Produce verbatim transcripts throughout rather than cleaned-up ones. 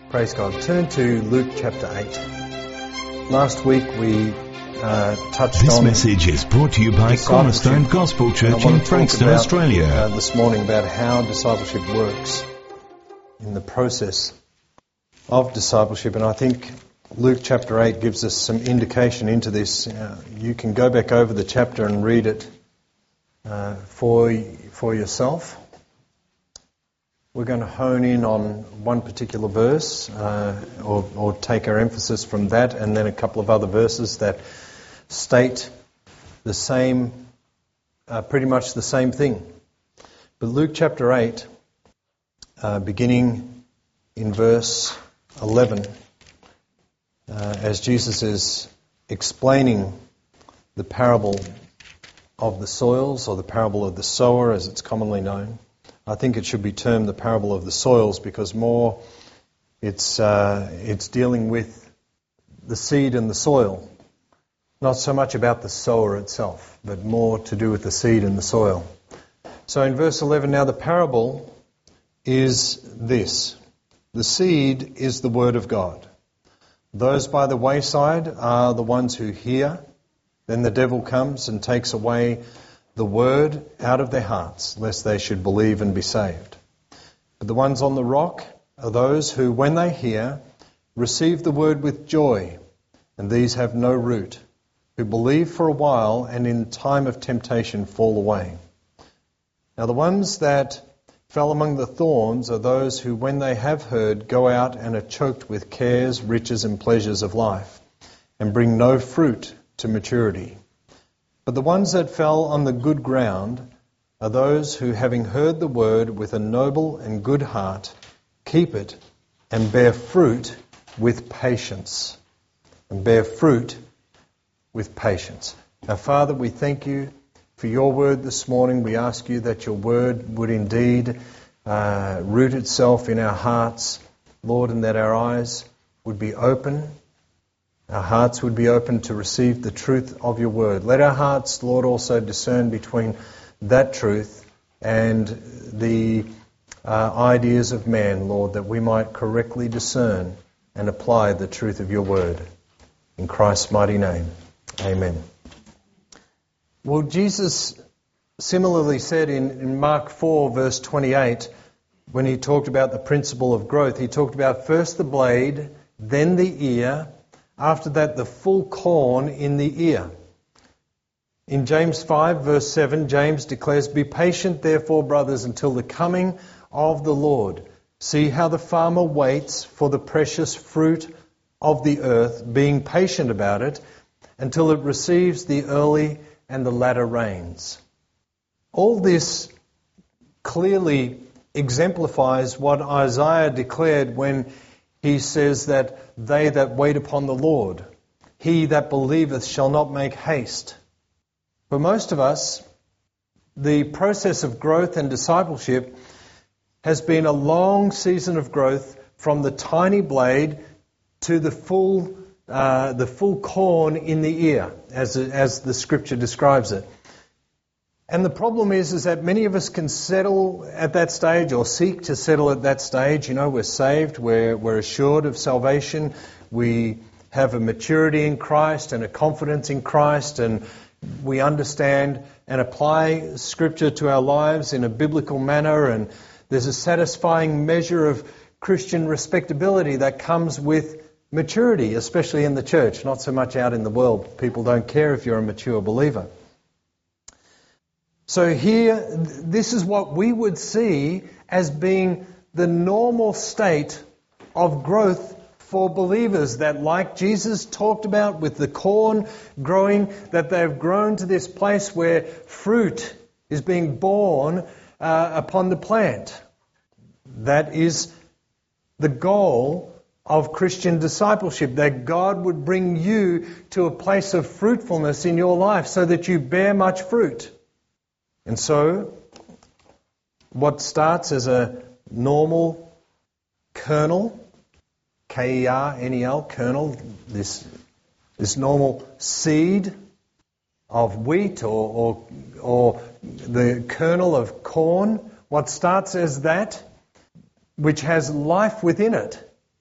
Praise God. Turn to Luke chapter eight. Last week we uh, touched this on... This message is brought to you by Cornerstone Gospel Church in Frankston, about, Australia. Uh, this morning about how discipleship works in the process of discipleship. And I think Luke chapter eight gives us some indication into this. Uh, you can go back over the chapter and read it uh, for, for yourself. We're going to hone in on one particular verse, uh, or, or take our emphasis from that, and then a couple of other verses that state the same, uh, pretty much the same thing. But Luke chapter eight, uh, beginning in verse eleven, uh, as Jesus is explaining the parable of the soils, or the parable of the sower, as it's commonly known. I think it should be termed the parable of the soils because more it's uh, it's dealing with the seed and the soil. Not so much about the sower itself, but more to do with the seed and the soil. So in verse eleven, now the parable is this. The seed is the word of God. Those by the wayside are the ones who hear. Then the devil comes and takes away the word out of their hearts, lest they should believe and be saved. But the ones on the rock are those who, when they hear, receive the word with joy, and these have no root, who believe for a while and in time of temptation fall away. Now the ones that fell among the thorns are those who, when they have heard, go out and are choked with cares, riches and pleasures of life, and bring no fruit to maturity. But the ones that fell on the good ground are those who, having heard the word with a noble and good heart, keep it and bear fruit with patience. And bear fruit with patience. Now, Father, we thank you for your word this morning. We ask you that your word would indeed uh, root itself in our hearts, Lord, and that our eyes would be open. Our hearts would be open to receive the truth of your word. Let our hearts, Lord, also discern between that truth and the uh, ideas of man, Lord, that we might correctly discern and apply the truth of your word. In Christ's mighty name, amen. Well, Jesus similarly said in, in Mark four, verse twenty-eight, when he talked about the principle of growth, he talked about first the blade, then the ear, after that, the full corn in the ear. In James five, verse seven, James declares, "Be patient, therefore, brothers, until the coming of the Lord. See how the farmer waits for the precious fruit of the earth, being patient about it, until it receives the early and the latter rains." All this clearly exemplifies what Isaiah declared when he says that they that wait upon the Lord, he that believeth shall not make haste. For most of us, the process of growth and discipleship has been a long season of growth from the tiny blade to the full uh, the full corn in the ear, as as the Scripture describes it. And the problem is, is that many of us can settle at that stage or seek to settle at that stage. You know, we're saved, we're, we're assured of salvation, we have a maturity in Christ and a confidence in Christ, and we understand and apply Scripture to our lives in a biblical manner, and there's a satisfying measure of Christian respectability that comes with maturity, especially in the church, not so much out in the world. People don't care if you're a mature believer. So here, this is what we would see as being the normal state of growth for believers, that like Jesus talked about with the corn growing, that they've grown to this place where fruit is being borne uh, upon the plant. That is the goal of Christian discipleship, that God would bring you to a place of fruitfulness in your life so that you bear much fruit. And so, what starts as a normal kernel, K E R N E L, kernel, this this normal seed of wheat or, or, or the kernel of corn, what starts as that, which has life within it,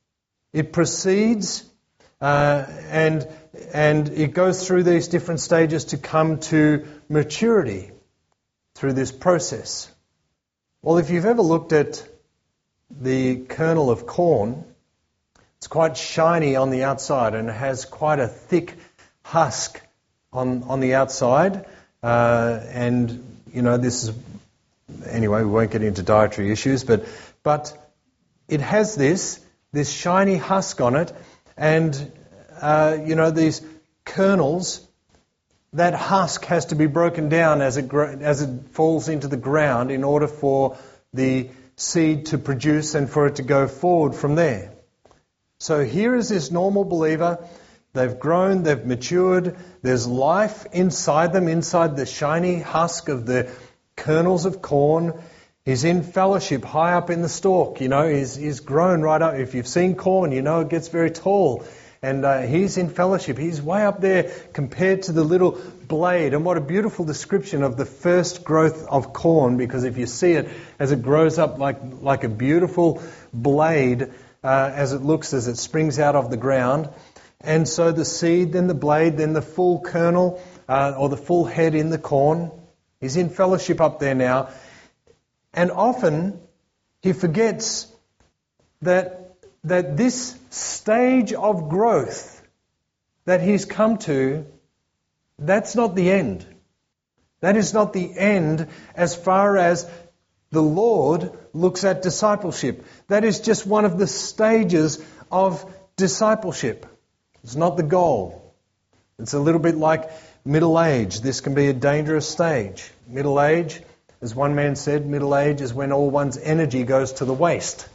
It proceeds uh, and and it goes through these different stages to come to maturity through this process. Well, if you've ever looked at the kernel of corn, it's quite shiny on the outside and it has quite a thick husk on on the outside. Uh, and, you know, this is... Anyway, we won't get into dietary issues, but but it has this, this shiny husk on it, and, uh, you know, these kernels, that husk has to be broken down as it gro- as it falls into the ground in order for the seed to produce and for it to go forward from there. So here is this normal believer. They've grown, they've matured, there's life inside them, inside the shiny husk of the kernels of corn. He's in fellowship high up in the stalk, you know, he's, he's grown right up. If you've seen corn, you know it gets very tall. And uh, he's in fellowship. He's way up there compared to the little blade. And what a beautiful description of the first growth of corn, because if you see it as it grows up like, like a beautiful blade, uh, as it looks, as it springs out of the ground. And so the seed, then the blade, then the full kernel, uh, or the full head in the corn. He's in fellowship up there now. And often he forgets that that this stage of growth that he's come to, that's not the end. That is not the end as far as the Lord looks at discipleship. That is just one of the stages of discipleship. It's not the goal. It's a little bit like middle age. This can be a dangerous stage. Middle age, as one man said, middle age is when all one's energy goes to the waste.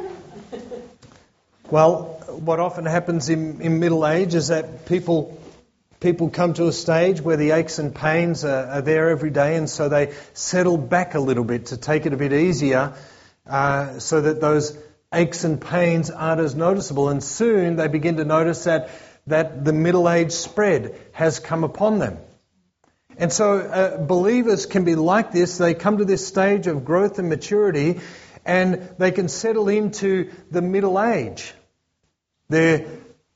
Well, what often happens in, in middle age is that people people come to a stage where the aches and pains are, are there every day, and so they settle back a little bit to take it a bit easier, uh, so that those aches and pains aren't as noticeable. And soon they begin to notice that that the middle age spread has come upon them. And so uh, believers can be like this. They come to this stage of growth and maturity, and they can settle into the middle age. There,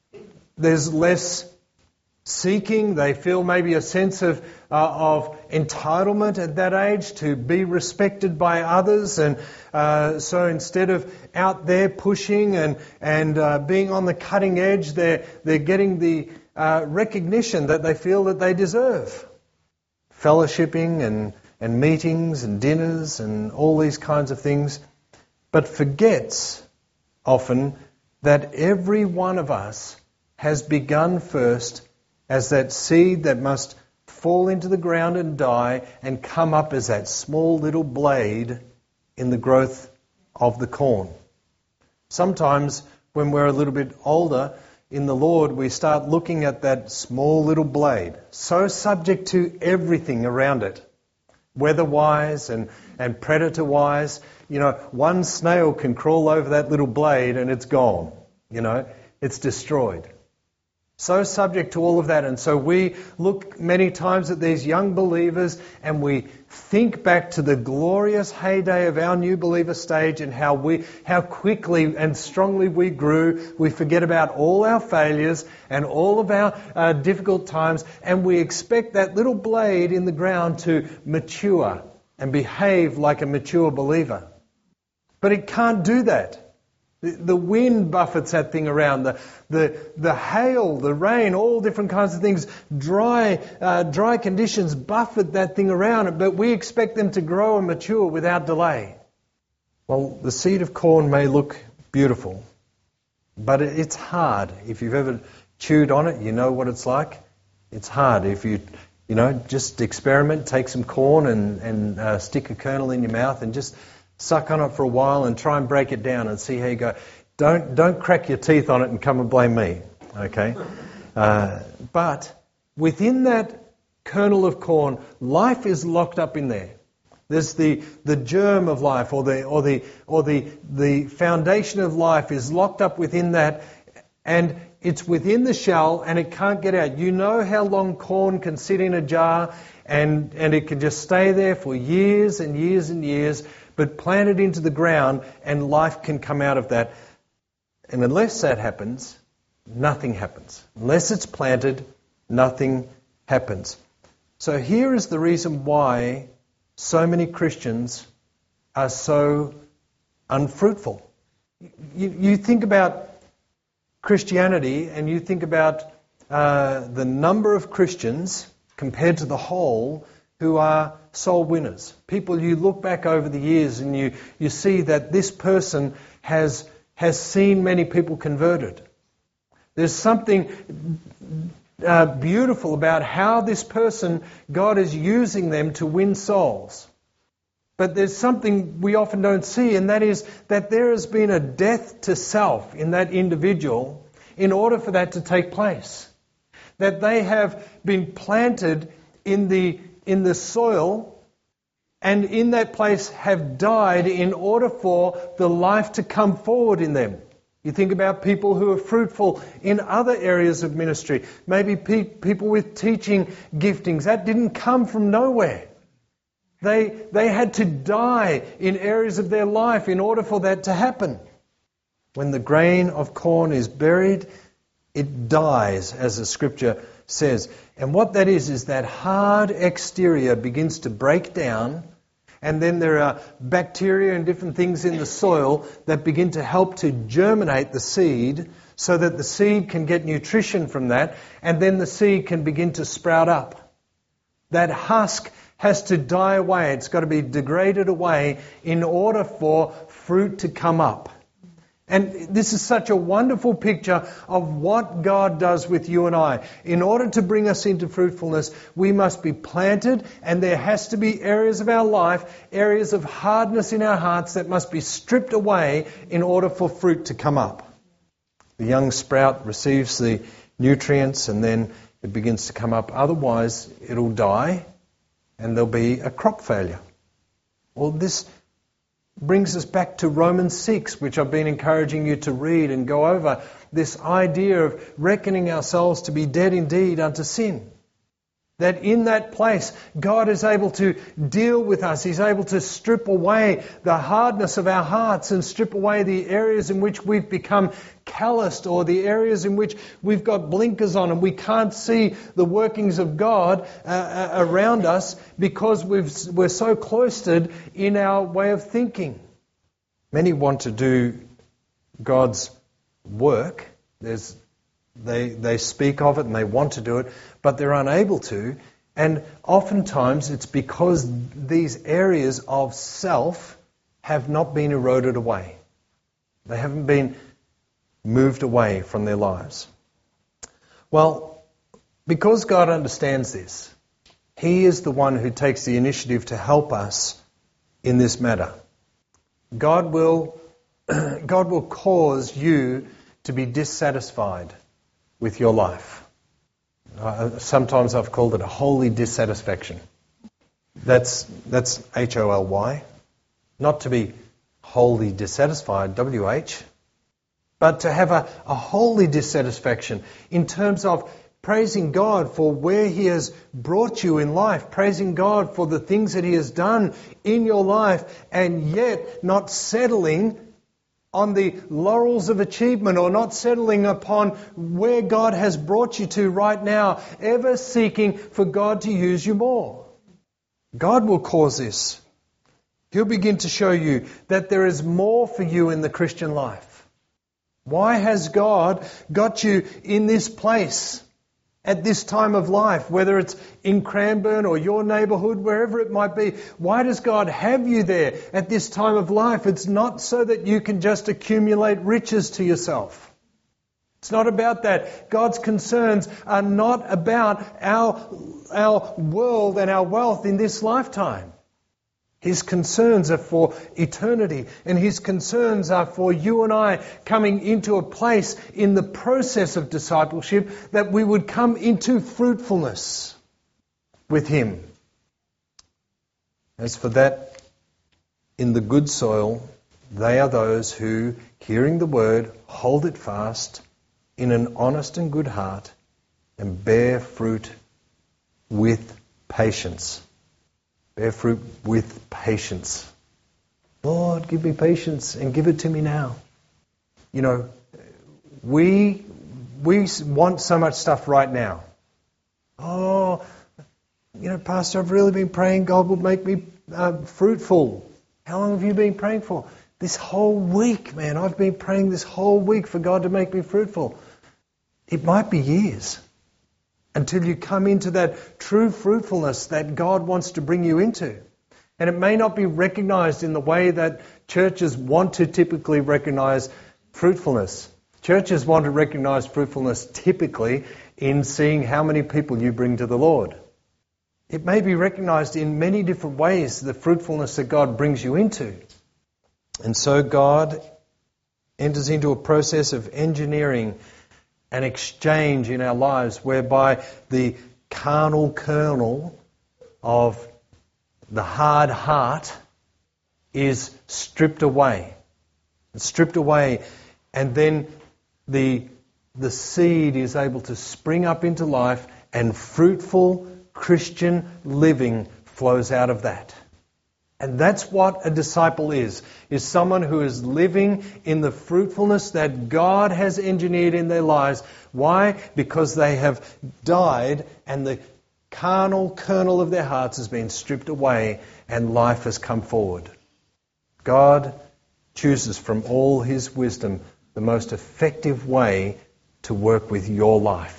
there's less seeking. They feel maybe a sense of uh, of entitlement at that age to be respected by others, and uh, so instead of out there pushing and and uh, being on the cutting edge, they're they're getting the uh, recognition that they feel that they deserve. Fellowshipping and and meetings and dinners and all these kinds of things, but forgets often that every one of us has begun first as that seed that must fall into the ground and die and come up as that small little blade in the growth of the corn. Sometimes when we're a little bit older in the Lord, we start looking at that small little blade, so subject to everything around it, weather-wise and, and predator-wise. You know, one snail can crawl over that little blade and it's gone. You know, it's destroyed. So subject to all of that. And so we look many times at these young believers and we think back to the glorious heyday of our new believer stage and how we, how quickly and strongly we grew. We forget about all our failures and all of our uh, difficult times, and we expect that little blade in the ground to mature and behave like a mature believer. But it can't do that. The, the wind buffets that thing around, the, the the hail, the rain, all different kinds of things, dry uh, dry conditions buffet that thing around, but we expect them to grow and mature without delay. Well, the seed of corn may look beautiful, but it, it's hard. If you've ever chewed on it, you know what it's like. It's hard. If you, you know, just experiment, take some corn and, and uh, stick a kernel in your mouth and just suck on it for a while and try and break it down and see how you go. Don't don't crack your teeth on it and come and blame me, okay? Uh, but within that kernel of corn, life is locked up in there. There's the, the germ of life, or the or the or the the foundation of life is locked up within that, and it's within the shell and it can't get out. You know how long corn can sit in a jar and and it can just stay there for years and years and years. But plant it into the ground and life can come out of that. And unless that happens, nothing happens. Unless it's planted, nothing happens. So here is the reason why so many Christians are so unfruitful. You, you think about Christianity and you think about uh, the number of Christians compared to the whole who are soul winners. People, you look back over the years and you, you see that this person has, has seen many people converted. There's something uh, beautiful about how this person, God is using them to win souls. But there's something we often don't see, and that is that there has been a death to self in that individual in order for that to take place. That they have been planted in the, in the soil and in that place have died in order for the life to come forward in them. You think about people who are fruitful in other areas of ministry. Maybe pe- people with teaching giftings. That didn't come from nowhere. They, they had to die in areas of their life in order for that to happen. When the grain of corn is buried, it dies, as the scripture says. And what that is, is that hard exterior begins to break down, and then there are bacteria and different things in the soil that begin to help to germinate the seed so that the seed can get nutrition from that, and then the seed can begin to sprout up. That husk has to die away. It's got to be degraded away in order for fruit to come up. And this is such a wonderful picture of what God does with you and I. In order to bring us into fruitfulness, we must be planted, and there has to be areas of our life, areas of hardness in our hearts that must be stripped away in order for fruit to come up. The young sprout receives the nutrients and then it begins to come up. Otherwise, it'll die and there'll be a crop failure. Well, this brings us back to Romans six, which I've been encouraging you to read and go over. This idea of reckoning ourselves to be dead indeed unto sin. That in that place, God is able to deal with us. He's able to strip away the hardness of our hearts and strip away the areas in which we've become calloused, or the areas in which we've got blinkers on and we can't see the workings of God uh, around us because we've, we're so cloistered in our way of thinking. Many want to do God's work. There's They they speak of it and they want to do it, but they're unable to. And oftentimes it's because these areas of self have not been eroded away. They haven't been moved away from their lives. Well, because God understands this, He is the one who takes the initiative to help us in this matter. God will, God will cause you to be dissatisfied with your life. Uh, sometimes I've called it a holy dissatisfaction. That's that's H O L Y. Not to be wholly dissatisfied, W H, but to have a, a holy dissatisfaction in terms of praising God for where He has brought you in life, praising God for the things that He has done in your life, and yet not settling on the laurels of achievement, or not settling upon where God has brought you to right now, ever seeking for God to use you more. God will cause this. He'll begin to show you that there is more for you in the Christian life. Why has God got you in this place at this time of life, whether it's in Cranbourne or your neighbourhood, wherever it might be? Why does God have you there at this time of life? It's not so that you can just accumulate riches to yourself. It's not about that. God's concerns are not about our, our world and our wealth in this lifetime. His concerns are for eternity, and His concerns are for you and I coming into a place in the process of discipleship that we would come into fruitfulness with Him. As for that, in the good soil, they are those who, hearing the word, hold it fast in an honest and good heart and bear fruit with patience. Bear fruit with patience. Lord, give me patience and give it to me now. You know, we we want so much stuff right now. Oh, you know, Pastor, I've really been praying God would make me uh, fruitful. How long have you been praying for? This whole week, man. I've been praying this whole week for God to make me fruitful. It might be years until you come into that true fruitfulness that God wants to bring you into. And it may not be recognized in the way that churches want to typically recognize fruitfulness. Churches want to recognize fruitfulness typically in seeing how many people you bring to the Lord. It may be recognized in many different ways, the fruitfulness that God brings you into. And so God enters into a process of engineering an exchange in our lives whereby the carnal kernel of the hard heart is stripped away. It's stripped away, and then the, the seed is able to spring up into life, and fruitful Christian living flows out of that. And that's what a disciple is, is someone who is living in the fruitfulness that God has engineered in their lives. Why? Because they have died and the carnal kernel of their hearts has been stripped away and life has come forward. God chooses from all His wisdom the most effective way to work with your life.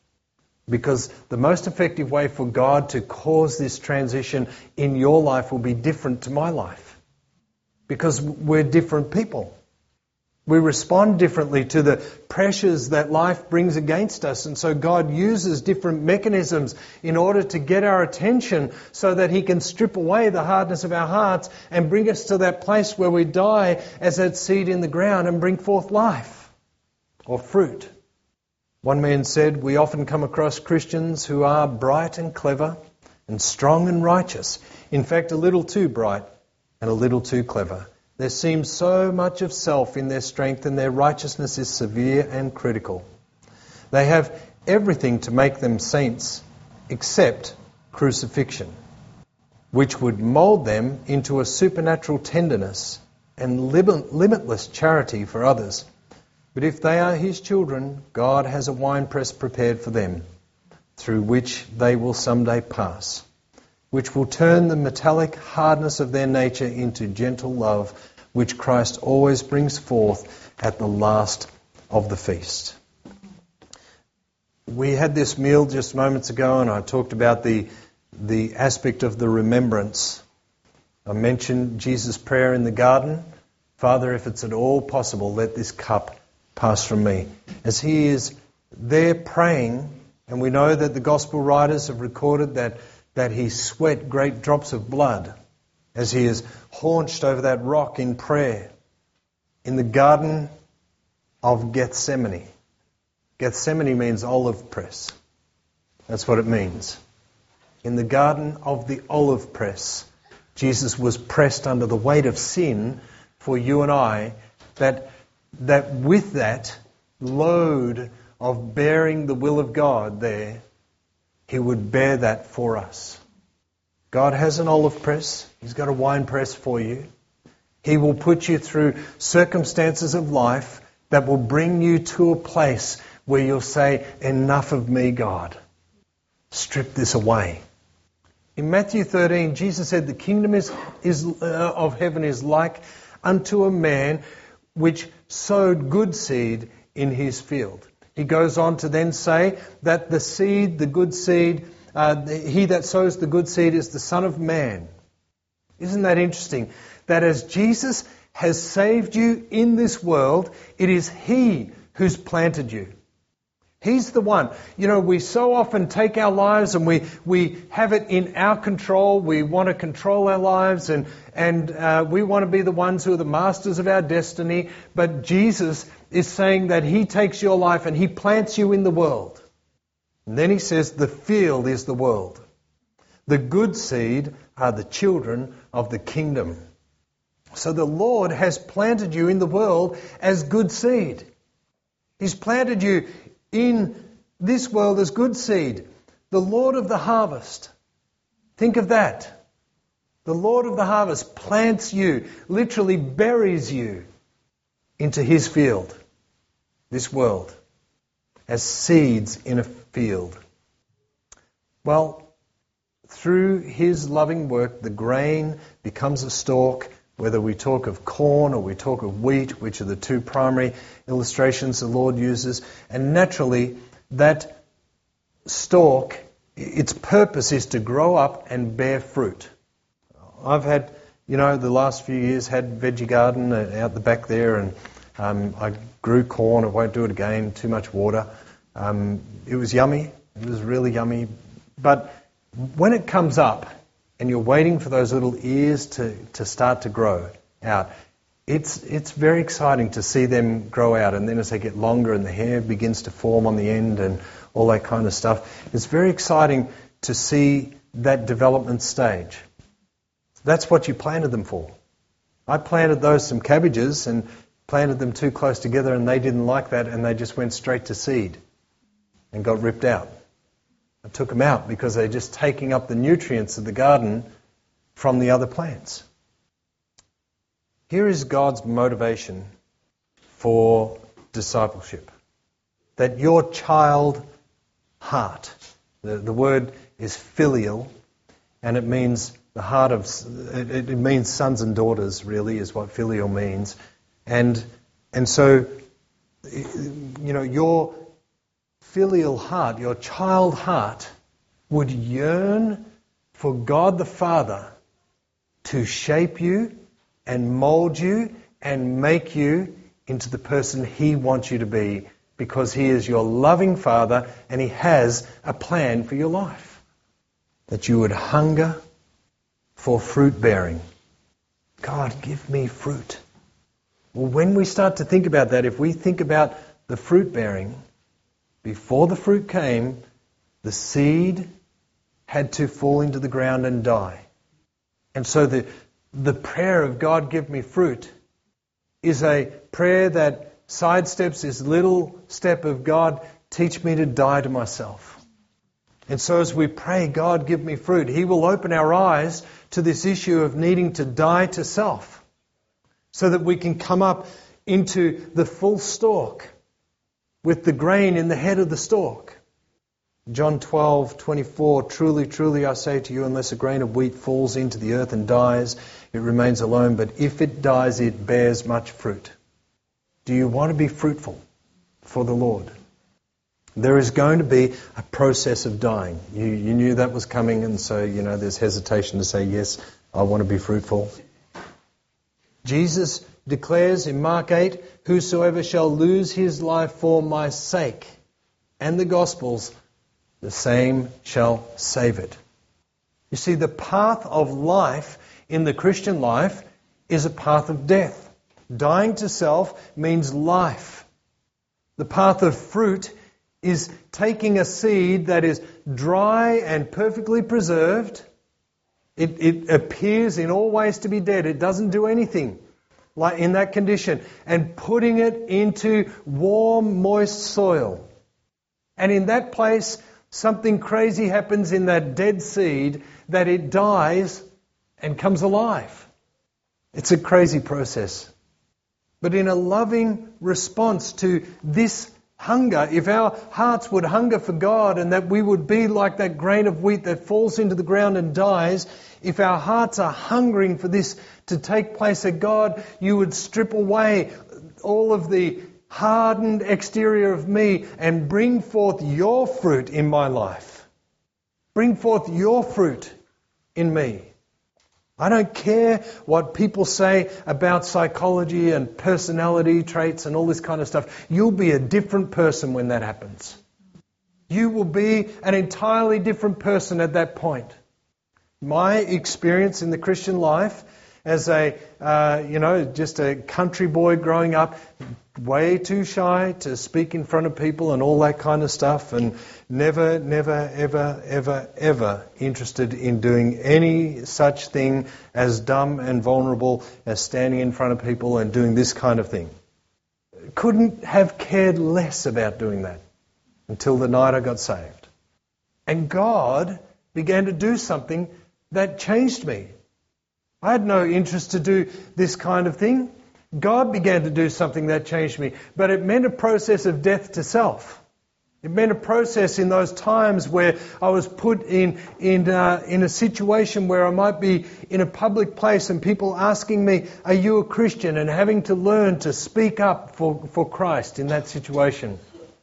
Because the most effective way for God to cause this transition in your life will be different to my life. Because we're different people. We respond differently to the pressures that life brings against us. And so God uses different mechanisms in order to get our attention so that He can strip away the hardness of our hearts and bring us to that place where we die as that seed in the ground and bring forth life or fruit. One man said, we often come across Christians who are bright and clever and strong and righteous. In fact, a little too bright and a little too clever. There seems so much of self in their strength, and their righteousness is severe and critical. They have everything to make them saints except crucifixion, which would mould them into a supernatural tenderness and limitless charity for others. But if they are His children, God has a winepress prepared for them, through which they will someday pass, which will turn the metallic hardness of their nature into gentle love, which Christ always brings forth at the last of the feast. We had this meal just moments ago, and I talked about the, the aspect of the remembrance. I mentioned Jesus' prayer in the garden. Father, if it's at all possible, let this cup pass from me. As He is there praying, and we know that the gospel writers have recorded that, that He sweat great drops of blood as He is haunched over that rock in prayer in the Garden of Gethsemane. Gethsemane means olive press. That's what it means. In the Garden of the Olive Press, Jesus was pressed under the weight of sin for you and I, that that with that load of bearing the will of God there, He would bear that for us. God has an olive press. He's got a wine press for you. He will put you through circumstances of life that will bring you to a place where you'll say, enough of me, God. Strip this away. In Matthew thirteen, Jesus said, the kingdom is, is uh, of heaven is like unto a man which sowed good seed in his field. He goes on to then say that the seed, the good seed, uh, he that sows the good seed is the Son of Man. Isn't that interesting? That as Jesus has saved you in this world, it is He who's planted you. He's the one. You know, we so often take our lives and we, we have it in our control. We want to control our lives and, and uh, we want to be the ones who are the masters of our destiny. But Jesus is saying that He takes your life and He plants you in the world. And then He says the field is the world. The good seed are the children of the kingdom. So the Lord has planted you in the world as good seed. He's planted you in this world as good seed. The Lord of the harvest. Think of that. The Lord of the harvest plants you, literally buries you into His field. this world, as seeds in a field. Well, through his loving work, the grain becomes a stalk, whether we talk of corn or we talk of wheat, which are the two primary illustrations the Lord uses. And naturally, that stalk, its purpose is to grow up and bear fruit. I've had, you know, the last few years had veggie garden out the back there, and um, I grew corn. I won't do it again, too much water. Um, it was yummy. It was really yummy. But when it comes up and you're waiting for those little ears to, to start to grow out, it's it's very exciting to see them grow out. And then as they get longer and the hair begins to form on the end and all that kind of stuff, it's very exciting to see that development stage. That's what you planted them for. I planted those some cabbages and planted them too close together, and they didn't like that, and they just went straight to seed and got ripped out. I took them out because they're just taking up the nutrients of the garden from the other plants. Here is God's motivation for discipleship. That your child heart, the, the word is filial, and it means the heart of, it, it means sons and daughters, really, is what filial means. And and so, you know, your filial heart, your child heart, would yearn for God the Father to shape you and mold you and make you into the person He wants you to be, because He is your loving Father and He has a plan for your life. That you would hunger for fruit bearing. God, give me fruit. Well, when we start to think about that, if we think about the fruit bearing, before the fruit came, the seed had to fall into the ground and die. And so the, the prayer of God, give me fruit, is a prayer that sidesteps this little step of God, teach me to die to myself. And so as we pray, God, give me fruit, He will open our eyes to this issue of needing to die to self, so that we can come up into the full stalk with the grain in the head of the stalk. John twelve twenty-four, truly, truly I say to you, unless a grain of wheat falls into the earth and dies, it remains alone, but if it dies, it bears much fruit. Do you want to be fruitful for the Lord? There is going to be a process of dying. You, you knew that was coming, and so, you know, there's hesitation to say, yes, I want to be fruitful. Jesus declares in Mark eight, whosoever shall lose his life for my sake and the Gospels, the same shall save it. You see, the path of life in the Christian life is a path of death. Dying to self means life. The path of fruit is taking a seed that is dry and perfectly preserved. It, it appears in all ways to be dead. It doesn't do anything like in that condition. And putting it into warm, moist soil. And in that place, something crazy happens in that dead seed, that it dies and comes alive. It's a crazy process. But in a loving response to this hunger, if our hearts would hunger for God and that we would be like that grain of wheat that falls into the ground and dies, if our hearts are hungering for this to take place, that God, you would strip away all of the hardened exterior of me and bring forth your fruit in my life. Bring forth your fruit in me. I don't care what people say about psychology and personality traits and all this kind of stuff. You'll be a different person when that happens. You will be an entirely different person at that point. My experience in the Christian life as a, uh, you know, just a country boy growing up, way too shy to speak in front of people and all that kind of stuff, and never, never, ever, ever, ever interested in doing any such thing as dumb and vulnerable as standing in front of people and doing this kind of thing. Couldn't have cared less about doing that until the night I got saved. And God began to do something that changed me. I had no interest to do this kind of thing. God began to do something that changed me, but it meant a process of death to self. It meant a process in those times where I was put in in uh, in a situation where I might be in a public place and people asking me, "Are you a Christian?" and having to learn to speak up for, for Christ in that situation.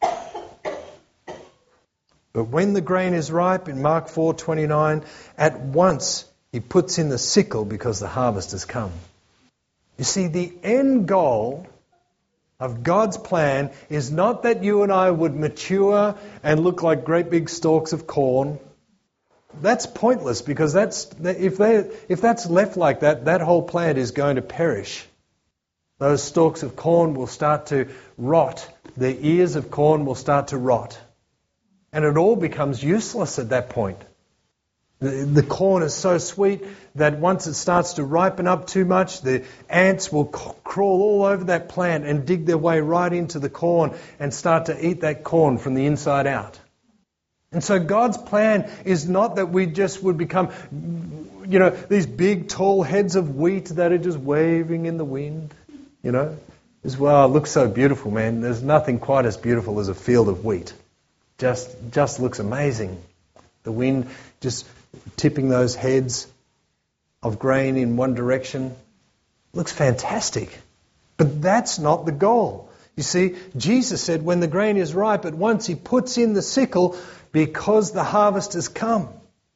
But when the grain is ripe, in Mark four twenty-nine, at once he puts in the sickle because the harvest has come. You see, the end goal of God's plan is not that you and I would mature and look like great big stalks of corn. That's pointless, because that's if they if that's left like that, that whole plant is going to perish. Those stalks of corn will start to rot. The ears of corn will start to rot. And it all becomes useless at that point. The, the corn is so sweet that once it starts to ripen up too much, the ants will c- crawl all over that plant and dig their way right into the corn and start to eat that corn from the inside out. And so God's plan is not that we just would become, you know, these big tall heads of wheat that are just waving in the wind, you know. As well, it looks so beautiful, man. There's nothing quite as beautiful as a field of wheat. Just, just looks amazing. The wind just tipping those heads of grain in one direction. Looks fantastic. But that's not the goal. You see, Jesus said when the grain is ripe, at once he puts in the sickle because the harvest has come.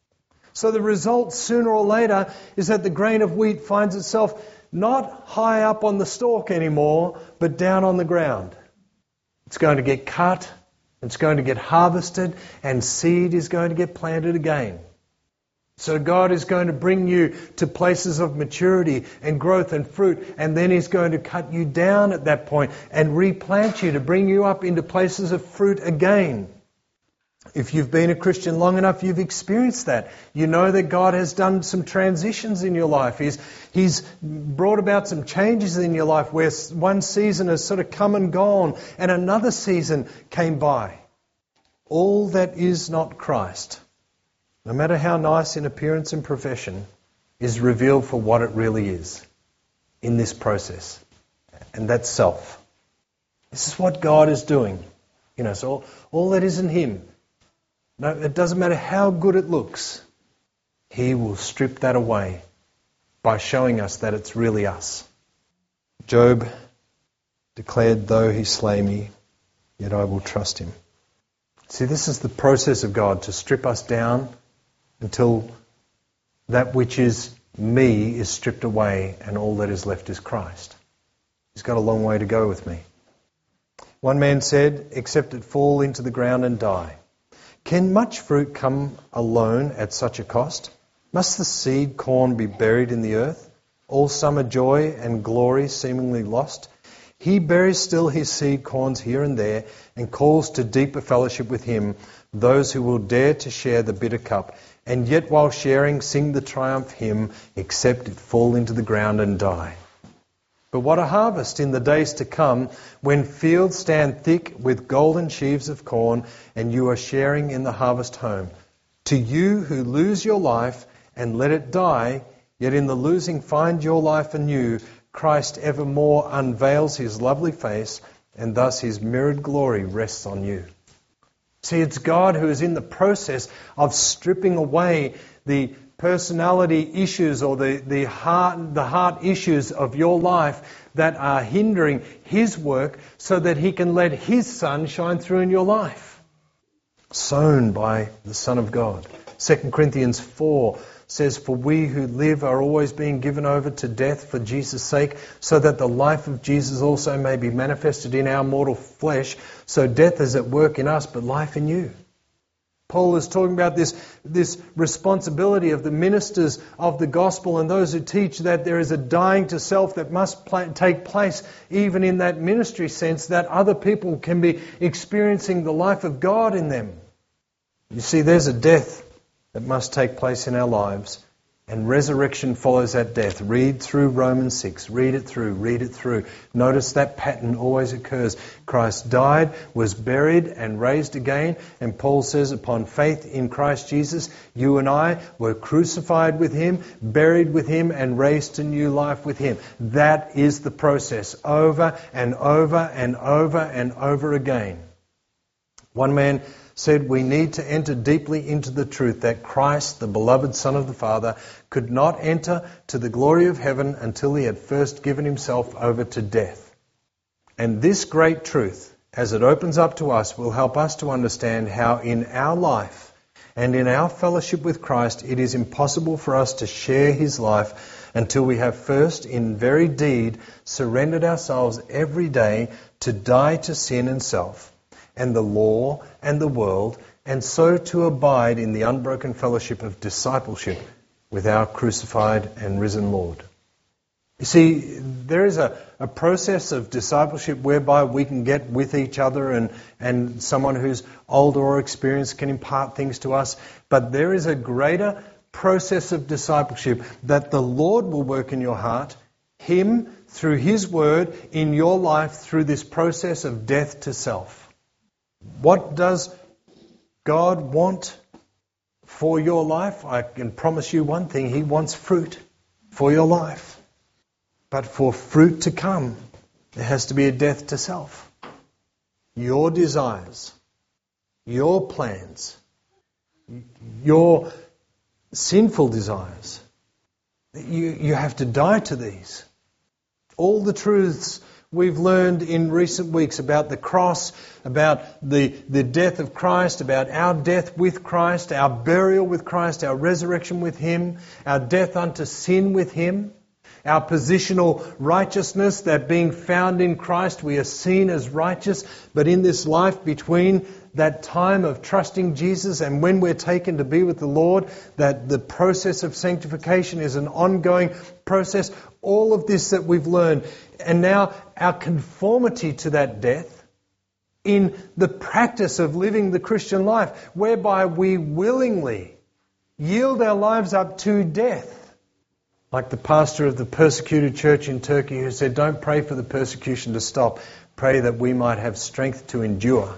So the result sooner or later is that the grain of wheat finds itself not high up on the stalk anymore, but down on the ground. It's going to get cut, it's going to get harvested, and seed is going to get planted again. So God is going to bring you to places of maturity and growth and fruit, and then he's going to cut you down at that point and replant you to bring you up into places of fruit again. If you've been a Christian long enough, you've experienced that. You know that God has done some transitions in your life. He's, he's brought about some changes in your life where one season has sort of come and gone and another season came by. All that is not Christ, no matter how nice in appearance and profession, is revealed for what it really is in this process. And that's self. This is what God is doing. You know, so all, all that isn't him. No, it doesn't matter how good it looks. He will strip that away by showing us that it's really us. Job declared, though he slay me, yet I will trust him. See, this is the process of God, to strip us down until that which is me is stripped away and all that is left is Christ. He's got a long way to go with me. One man said, except it fall into the ground and die. Can much fruit come alone at such a cost? Must the seed corn be buried in the earth? All summer joy and glory seemingly lost? He buries still his seed corns here and there and calls to deeper fellowship with him those who will dare to share the bitter cup, and yet while sharing sing the triumph hymn, except it fall into the ground and die. But what a harvest in the days to come, when fields stand thick with golden sheaves of corn and you are sharing in the harvest home. To you who lose your life and let it die, yet in the losing find your life anew, Christ evermore unveils his lovely face, and thus his mirrored glory rests on you. See, it's God who is in the process of stripping away the personality issues or the, the heart the heart issues of your life that are hindering his work, so that he can let his Son shine through in your life. Sown by the Son of God. Second Corinthians four says, for we who live are always being given over to death for Jesus' sake, so that the life of Jesus also may be manifested in our mortal flesh. So death is at work in us, but life in you. Paul is talking about this, this responsibility of the ministers of the gospel and those who teach that there is a dying to self that must pl- take place even in that ministry sense, that other people can be experiencing the life of God in them. You see, there's a death that must take place in our lives And resurrection follows that death. Read through Romans six. Read it through. Read it through. Notice that pattern always occurs. Christ died, was buried, and raised again. And Paul says, upon faith in Christ Jesus, you and I were crucified with Him, buried with Him, and raised to new life with Him. That is the process, over and over and over and over again. One man said we need to enter deeply into the truth that Christ, the beloved Son of the Father, could not enter to the glory of heaven until He had first given Himself over to death. And this great truth, as it opens up to us, will help us to understand how in our life and in our fellowship with Christ it is impossible for us to share His life until we have first, in very deed, surrendered ourselves every day to die to sin and self, and the law and the world, and so to abide in the unbroken fellowship of discipleship with our crucified and risen Lord. You see, there is a, a process of discipleship whereby we can get with each other, and, and someone who's older or experienced can impart things to us, but there is a greater process of discipleship that the Lord will work in your heart, Him through His Word in your life through this process of death to self. What does God want for your life? I can promise you one thing. He wants fruit for your life. But for fruit to come, there has to be a death to self. Your desires, your plans, your sinful desires. You, you have to die to these. All the truths we've learned in recent weeks about the cross, about the, the death of Christ, about our death with Christ, our burial with Christ, our resurrection with Him, our death unto sin with Him, our positional righteousness, that being found in Christ we are seen as righteous, but in this life between that time of trusting Jesus and when we're taken to be with the Lord, that the process of sanctification is an ongoing process. All of this that we've learned, and now our conformity to that death in the practice of living the Christian life, whereby we willingly yield our lives up to death. Like the pastor of the persecuted church in Turkey who said, don't pray for the persecution to stop, pray that we might have strength to endure.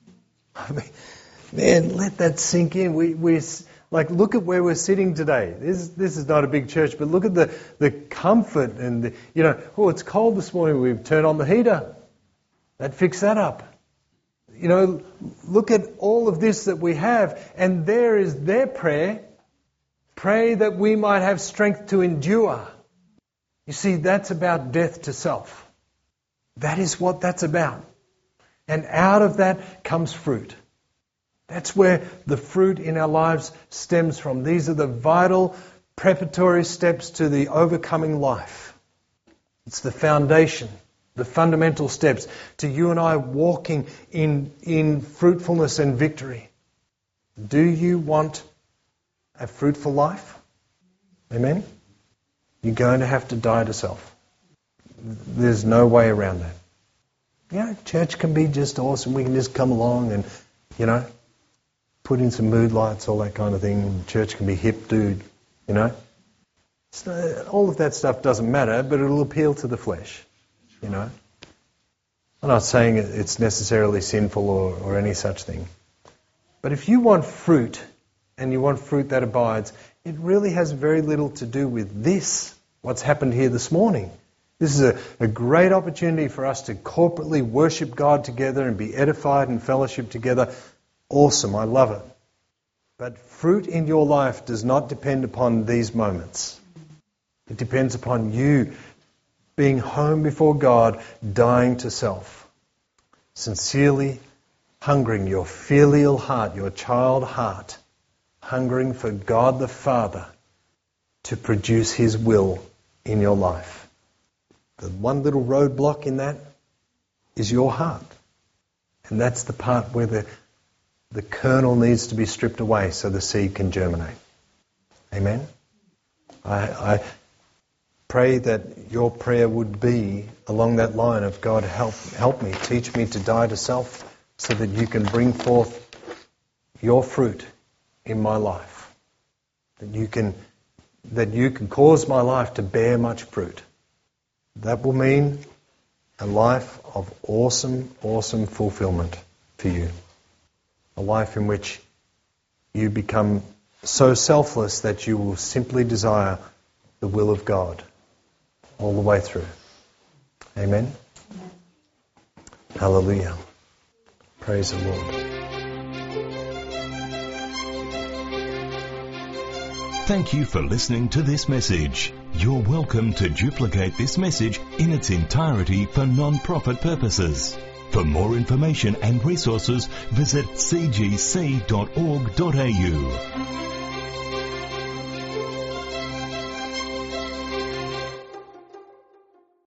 I mean, man, let that sink in. We, we, like, look at where we're sitting today. This, this is not a big church, but look at the, the comfort and the, you know, oh, it's cold this morning. We've turned on the heater. That fixed that up. You know, look at all of this that we have, and there is their prayer. Pray that we might have strength to endure. You see, that's about death to self. That is what that's about. And out of that comes fruit. That's where the fruit in our lives stems from. These are the vital preparatory steps to the overcoming life. It's the foundation, the fundamental steps to you and I walking in, in fruitfulness and victory. Do you want a fruitful life? Amen? You're going to have to die to self. There's no way around that. Yeah, church can be just awesome. We can just come along and, you know, put in some mood lights, all that kind of thing. Church can be hip, dude, you know. So all of that stuff doesn't matter, but it'll appeal to the flesh, you know. I'm not saying it's necessarily sinful or, or any such thing. But if you want fruit, and you want fruit that abides, it really has very little to do with this, what's happened here this morning. This is a, a great opportunity for us to corporately worship God together and be edified and fellowship together. Awesome, I love it. But fruit in your life does not depend upon these moments. It depends upon you being home before God, dying to self. Sincerely hungering your filial heart, your child heart, hungering for God the Father to produce His will in your life. The one little roadblock in that is your heart. And that's the part where the, the kernel needs to be stripped away so the seed can germinate. Amen? I, I pray that your prayer would be along that line of, God, help, help me, teach me to die to self so that you can bring forth your fruit in my life. That you can that you can cause my life to bear much fruit. That will mean a life of awesome, awesome fulfillment for you. A life in which you become so selfless that you will simply desire the will of God all the way through. Amen? Amen. Hallelujah. Praise the Lord. Thank you for listening to this message. You're welcome to duplicate this message in its entirety for non-profit purposes. For more information and resources, visit c g c dot org dot a u.